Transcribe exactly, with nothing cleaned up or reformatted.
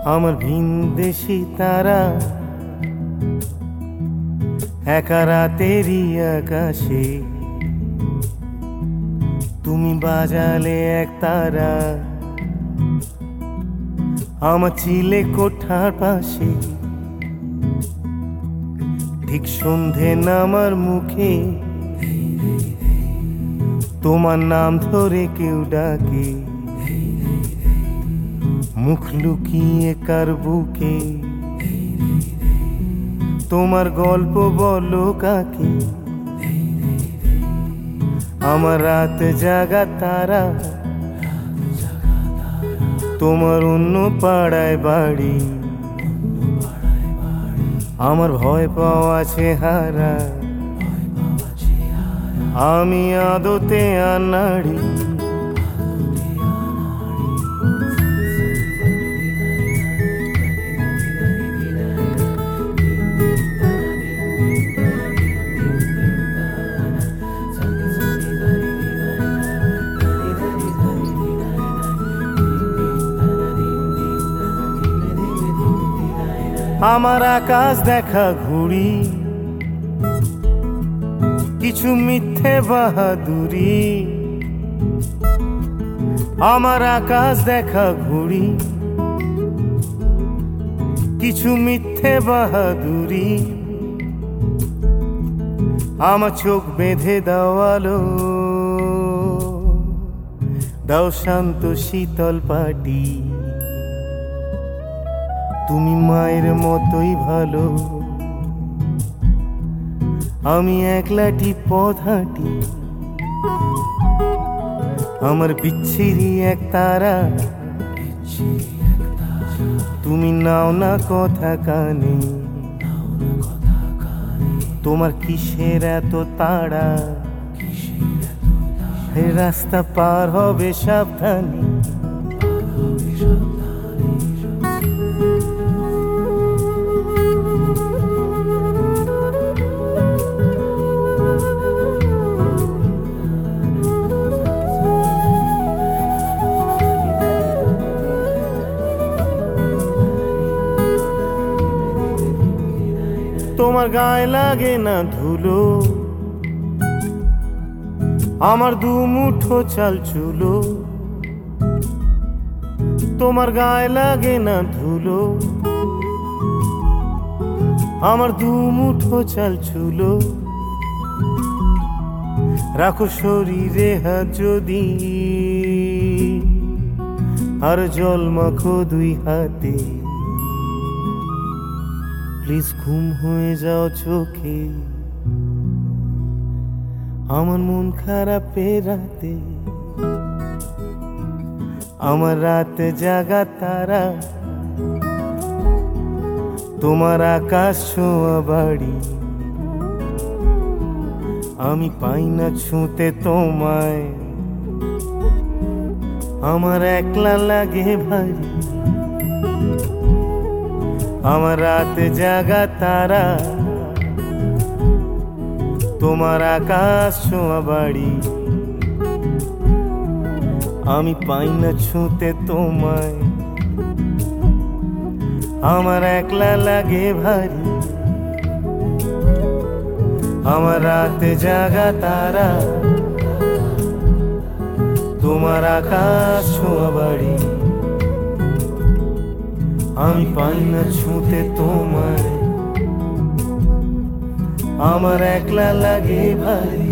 আমার ভিনদেশি তারা একা রাতেরই আকাশে তুমি বাজালে এক তারা আমার চিলে কোঠার পাশে ঠিক সন্ধে নামার মুখে তোমার নাম ধরে কেউ ডাকে মুখ লুকিয়ে কার বুকে তোমার গল্প বলো কাকে আমার রাত জাগা তারা তোমার অন্য পাড়ায় বাড়ি আমার ভয় পাওয়া চেহারা আমি আদতে আনাড়ি আমার আকাশ দেখা ঘুড়ি কিছু মিথ্যে বাহাদুরি আমার আকাশ দেখা ঘুড়ি কিছু মিথ্যে বাহাদুরি আমার চোখ বেঁধে দেওয়ালো দাও শান্ত শীতল পাটি তুমি মায়ের মতোই ভালো আমি একলাটি পথ হাঁটি আমার বিচ্ছিরি এক তারা তুমি নাও না কথা কানে তোমার কিসের এত তাড়া রাস্তা পার হবে সাবধানে তোমার গায়ে লাগে না ধুলো আমার দু মুঠো চাল চুলো তোমার গায়ে লাগে না ধুলো আমার দু মুঠো চাল চুলো রাখো শরীরে হাত যদি আর জল মাখো দুই হাতে প্লিজ ঘুম হয়ে যাও চোখে আমার মন খারাপ রাতে আমার রাতে জাগা তারা তোমার আকাশ ছোঁয়া বাড়ি আমি পাই না ছুঁতে তোমায় আমার একলা লাগে ভারী আমার রাত জাগা তারা তোমার আকাশ ছোঁয়া বাড়ি আমি পাই না ছুঁতে তোমায় আমার একলা লাগে ভারী আমার রাত জাগা তারা তোমার আকাশ ছোঁয়া বাড়ি আমি পাই না ছুঁতে তোমায় আমার একলা লাগে ভারী।